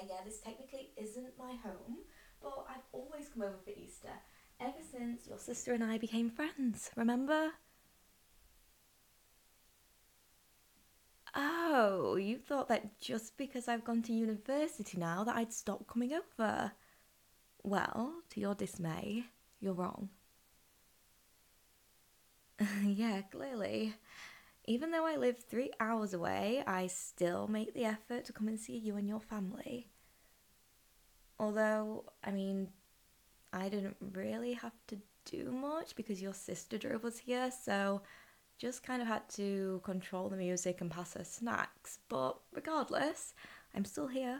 yeah, this technically isn't my home, but I've always come over for Easter, ever since your sister and I became friends, remember? Oh, you thought that just because I've gone to university now that I'd stop coming over. Well, to your dismay, you're wrong. Yeah, clearly. Even though I live 3 hours away, I still make the effort to come and see you and your family. Although, I mean, I didn't really have to do much because your sister drove us here, so just kind of had to control the music and pass her snacks. But regardless, I'm still here.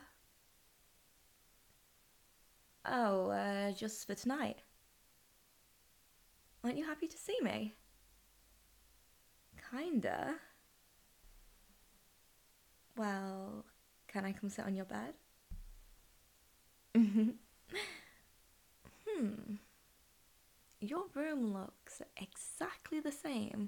Oh, just for tonight. Aren't you happy to see me? Kinda. Well, can I come sit on your bed? Hmm. Your room looks exactly the same.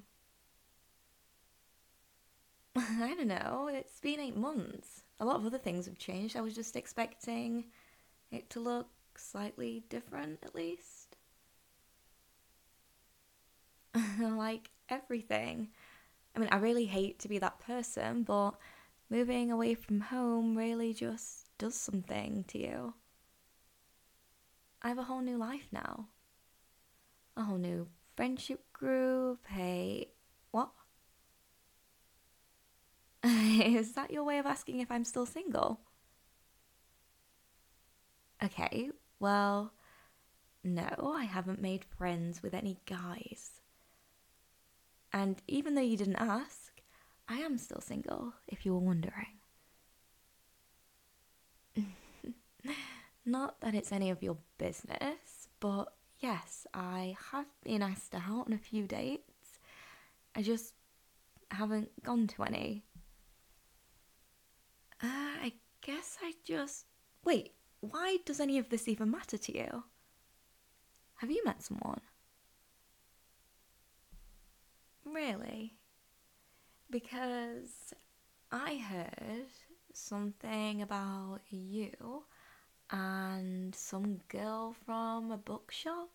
I don't know, it's been 8 months. A lot of other things have changed. I was just expecting it to look slightly different, at least. Like everything. I mean, I really hate to be that person, but moving away from home really just does something to you. I have a whole new life now. A whole new friendship group. Hey, what? Is that your way of asking if I'm still single? Okay, well, no, I haven't made friends with any guys. And even though you didn't ask, I am still single, if you were wondering. Not that it's any of your business, but yes, I have been asked out on a few dates. I just haven't gone to any. I guess I just. Wait, why does any of this even matter to you? Have you met someone? Really? Because I heard something about you and some girl from a bookshop.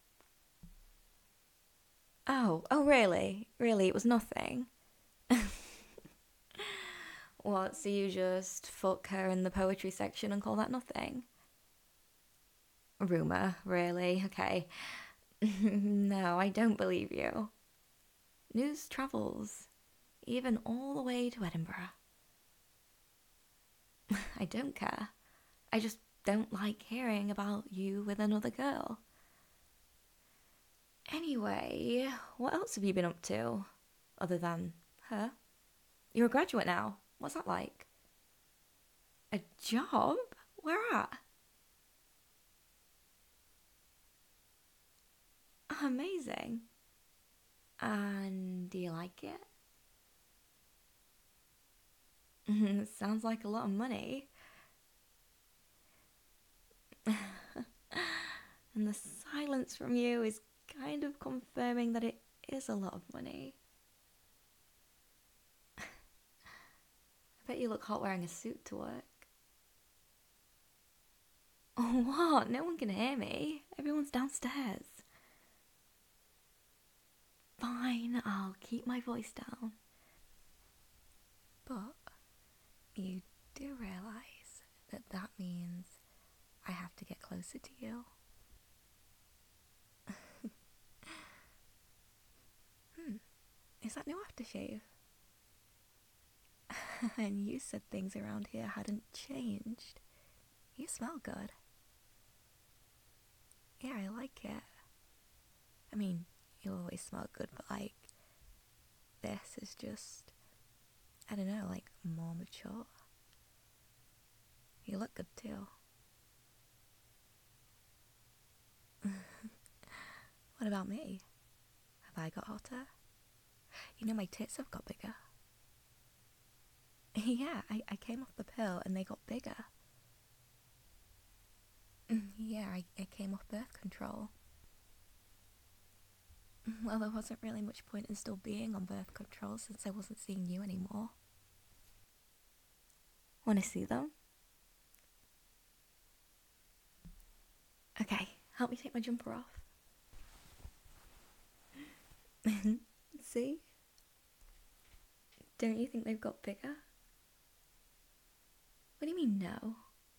Oh, really? Really, it was nothing? What, so you just fuck her in the poetry section and call that nothing? Rumour, really? Okay. No, I don't believe you. News travels, even all the way to Edinburgh. I don't care. I just don't like hearing about you with another girl. Anyway, what else have you been up to? Other than her? You're a graduate now. What's that like? A job? Where at? Amazing. And do you like it? Sounds like a lot of money. And the silence from you is kind of confirming that it is a lot of money. I bet you look hot wearing a suit to work. Oh, what? No one can hear me. Everyone's downstairs. Fine, I'll keep my voice down. But you do realise that that means I have to get closer to you. Is that new aftershave? And you said things around here hadn't changed. You smell good. Yeah, I like it. I mean, you always smell good, but like, this is just, I don't know, like more mature. You look good too. What about me? Have I got hotter? You know, my tits have got bigger. Yeah, I came off the pill and they got bigger. Yeah, I came off birth control. Well, there wasn't really much point in still being on birth control since I wasn't seeing you anymore. Want to see them? Help me take my jumper off. See? Don't you think they've got bigger? What do you mean, no?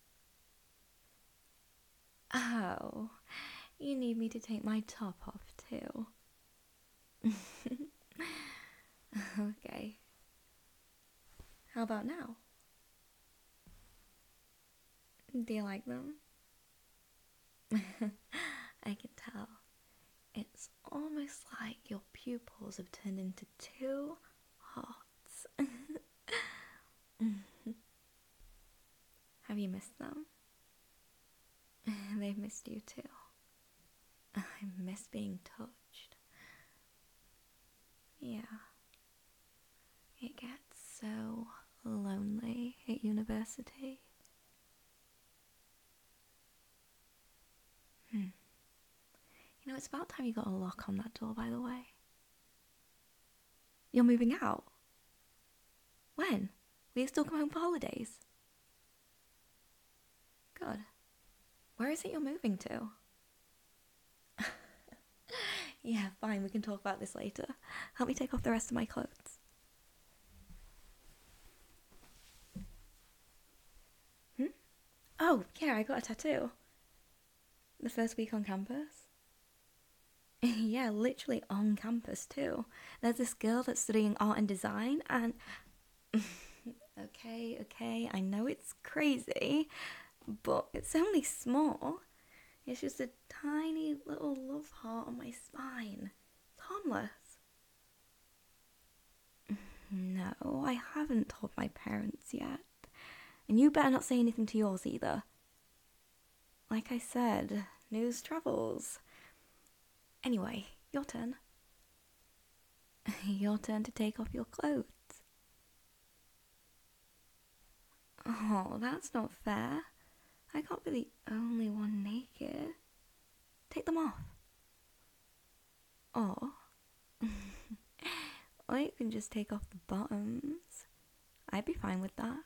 Oh, you need me to take my top off too. Okay. How about now? Do you like them? I can tell. It's almost like your pupils have turned into two hearts. Have you missed them? They've missed you too. I miss being touched. Yeah. It gets so lonely at university. You know, it's about time you got a lock on that door, by the way. You're moving out? When? Will you still come home for holidays? Good. Where is it you're moving to? Yeah, fine, we can talk about this later. Help me take off the rest of my clothes. Oh, yeah, I got a tattoo. The first week on campus. Yeah, literally on campus too. There's this girl that's studying art and design and... Okay, I know it's crazy, but it's only small. It's just a tiny little love heart on my spine. It's harmless. No, I haven't told my parents yet. And you better not say anything to yours either. Like I said, news travels. Anyway, your turn. Your turn to take off your clothes. Oh, that's not fair. I can't be the only one naked. Take them off. Or you can just take off the bottoms. I'd be fine with that.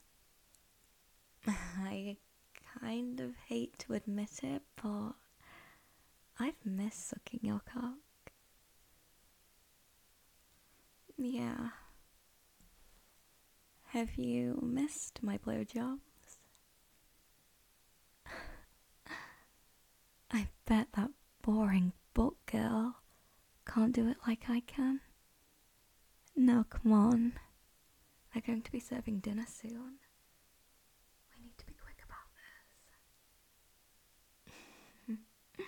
I kind of hate to admit it, but I've missed sucking your cock. Yeah. Have you missed my blowjobs? I bet that boring book girl can't do it like I can. No, come on. They're going to be serving dinner soon. We need to be quick about this.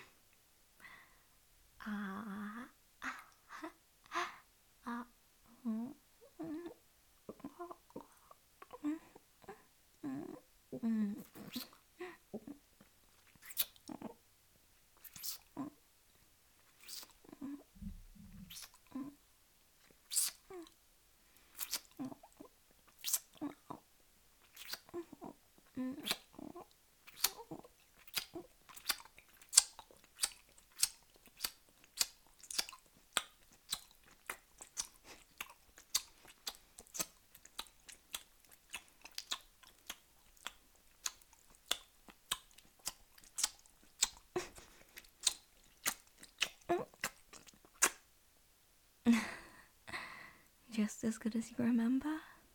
Just as good as you remember?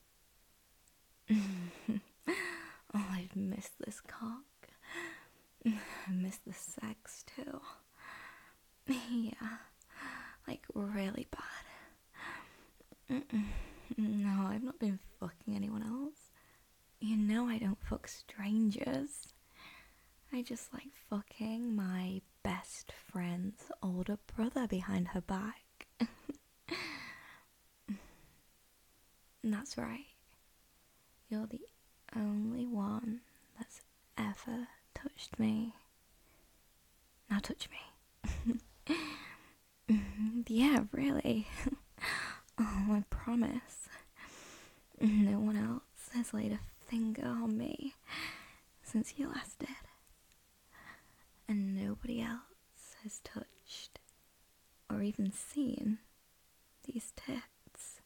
Oh, I've missed this cock. I miss the sex too. Yeah, like really bad. No, I've not been fucking anyone else. You know I don't fuck strangers. I just like fucking my best friend's older brother behind her back. That's right. You're the only one that's ever touched me. Now touch me. Yeah, really. Oh, I promise. No one else has laid a finger on me since you last did. And nobody else has touched or even seen these tits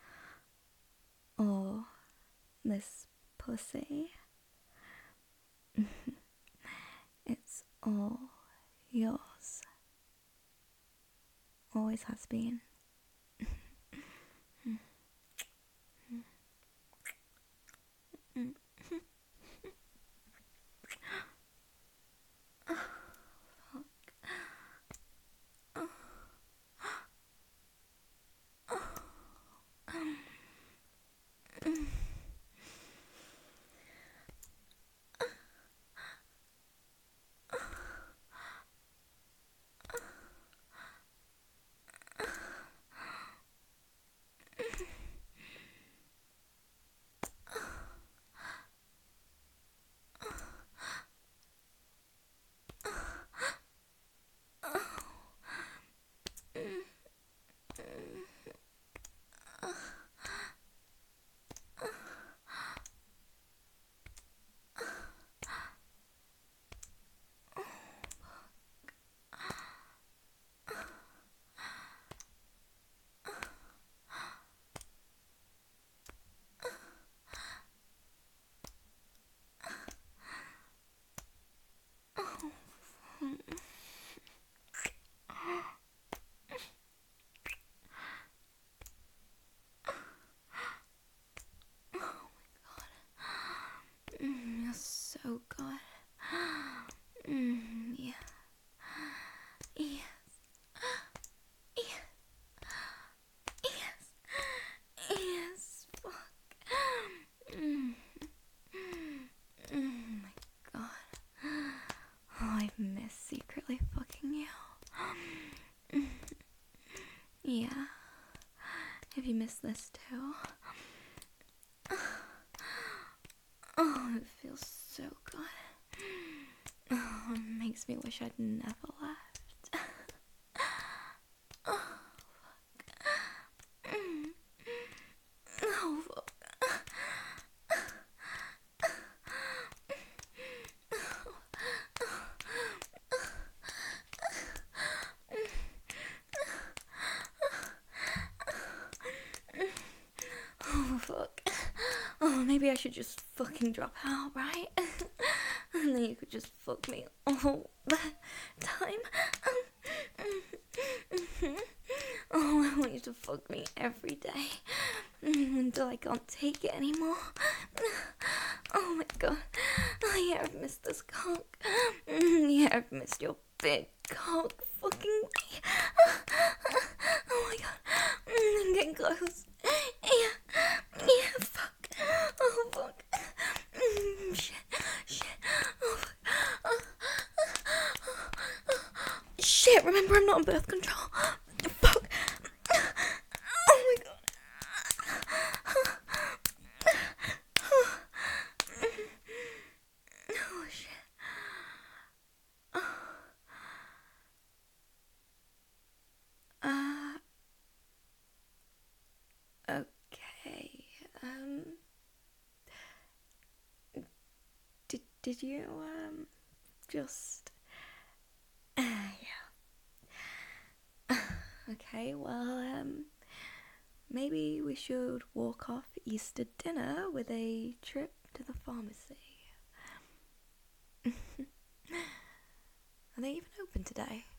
or this pussy. It's all Yours. Always has been. You're so good. Yeah. Yes. Yes. Yes. Yes. Fuck. Oh my god. Oh, I've missed secretly fucking you. Yeah. Have you missed this too? Oh, it feels so good. Oh, it makes me wish I'd never left. Oh, fuck. Oh, fuck. Oh, fuck. Oh, maybe I should just fucking drop out, right? And then you could just fuck me all the time. Oh, I want you to fuck me every day until I can't take it anymore. Oh my god. Oh yeah, I've missed this cock. Yeah, I've missed your big cock fucking me. Oh my god. I'm getting close. Yeah, fuck. Oh fuck. Shit. Oh fuck. Shit, remember I'm not on birth control. Fuck. Oh my god. Oh shit. Okay. Did you just yeah. Okay, well maybe we should walk off Easter dinner with a trip to the pharmacy. Are they even open today?